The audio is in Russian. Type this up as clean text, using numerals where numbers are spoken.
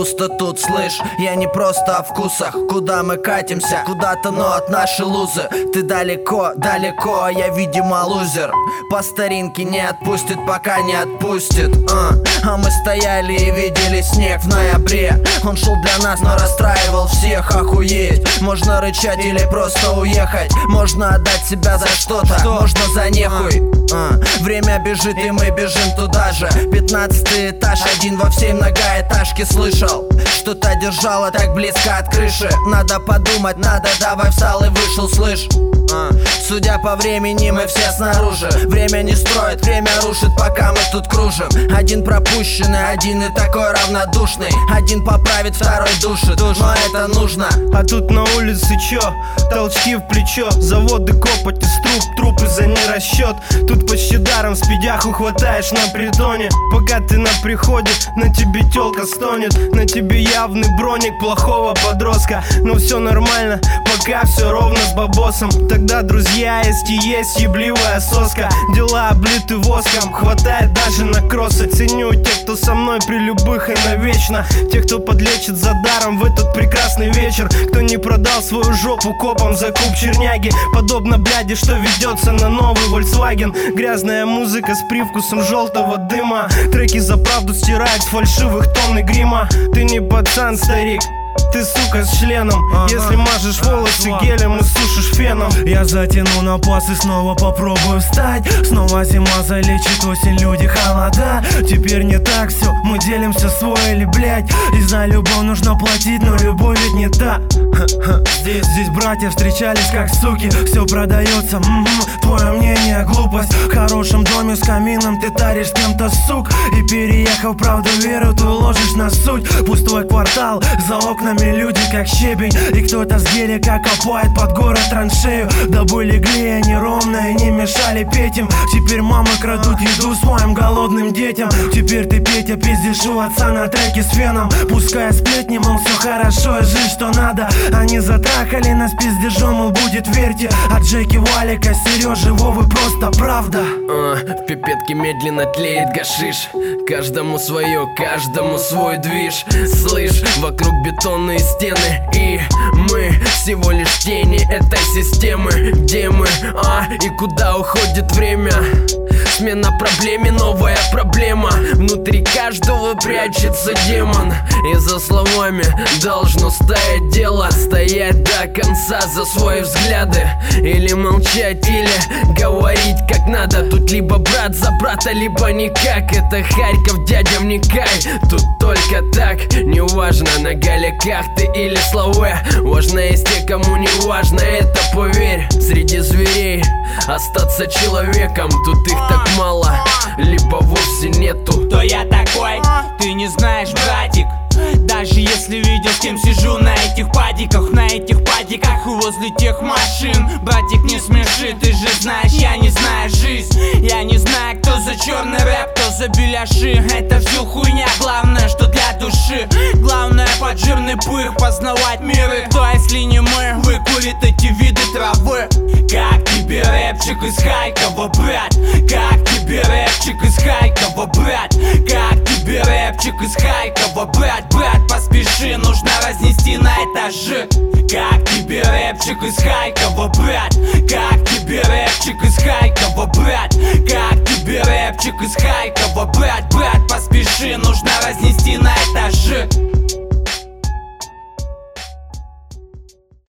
пусто тут, слышь. Я не просто о вкусах. Куда мы катимся? Куда-то, но от нашей лузы. Ты далеко, далеко, а я, видимо, лузер. По старинке не отпустит, пока не отпустит. А мы стояли и видели снег в ноябре. Он шел для нас, но расстраивал всех. Охуеть. Можно рычать или просто уехать. Можно отдать себя за что-то, можно за нехуй. Время бежит, и мы бежим туда же. 15-й этаж, один во всей многоэтажке. Слышал, что-то держало так близко от крыши. Надо подумать, надо, давай встал и вышел, слышь. Судя по времени, мы все снаружи. Время не строит, время рушит, пока мы тут кружим. Один пропущенный, один и такой равнодушный. Один поправит, второй душит, но это нужно. А тут на улице чё? Толчки в плечо, заводы копоть из труб, трупы за нерасчет. Тут почти даром спидяху хватаешь на притоне. Пока ты на приходе, на тебе тёлка стонет. На тебе явный броник плохого подростка. Но все нормально, пока все ровно с бабосом. Тогда, друзья, есть ебливая соска. Дела облиты воском, хватает даже на кроссы. Ценю тех, кто со мной при любых и навечно. Тех, кто подлечит за даром в этот прекрасный вечер. Кто не продал свою жопу копом за куб черняги. Подобно бляди, что ведется на новый Volkswagen. Грязная музыка с привкусом желтого дыма. Треки за правду стирают с фальшивых тонн и грима. Ты не пацан, старик, ты, сука, с членом. Если мажешь волосы гелем и сушишь феном. Я затяну на пас и снова попробую встать. Снова зима залечит осень, люди, холода. Теперь не так все, мы делимся свой или блять. И за любовь нужно платить, но любовь ведь не та. Здесь братья встречались как суки. Все продается, твое мнение глупость. В хорошем доме с камином ты таришь с кем-то, сук. И переехав правду веру, ты уложишь на суть. Пустой квартал, за окнами люди как щебень. И кто-то с гелика копает под город траншею. Дабы легли они ровно и не мешали петь им. Теперь мамы крадут еду своим голодным детям. Теперь ты, Петя, пиздишь у отца на треке с феном. Пускай сплетни, мол, все хорошо и жить что надо. Они затрахали нас пиздежом, мол, будет, верьте. От Джеки, Валика, Сережи, Вовы просто правда. В пипетке медленно тлеет гашиш. Каждому свое, каждому свой движ. Слышь, вокруг бетонные стены. И мы всего лишь тени этой системы. Где мы, и куда уходит время? Смена проблеме, новая проблема. Внутри каждого прячется демон. И за словами должно стоять дело. Стоять до конца за свои взгляды. Или молчать, или говорить как надо. Тут либо брат за брата, либо никак. Это Харьков, дядя, вникай. Тут только так. Неважно, на галиках ты или славе. Важно есть те, кому не важно это, поверь. Среди зверей остаться человеком. Тут их так мало, либо вовсе нету. Кто я такой, ты не знаешь, братик. Даже если видел, с кем сижу на этих падиках. На этих падиках и возле тех машин. Братик, не смеши, ты же знаешь, я не знаю жизнь. Я не знаю, кто за черный рэп, кто за беляши. Это все хуйня, главное, что для души. Главное, под жирный пых познавать мир. И кто, если не мы, выкурит эти виды травы. Как тебе рэпчик из Харькова, брат? Как тебе рэпчик из Харькова, брат? Как тебе рэпчик из Харькова, брат? Брат, поспеши, нужно разнести на этажи. Как тебе рэпчик из Харькова, брат? Как тебе рэпчик из Харькова, брат? Как тебе рэпчик из Харькова, брат? Брат, поспеши, нужно разнести на этажи.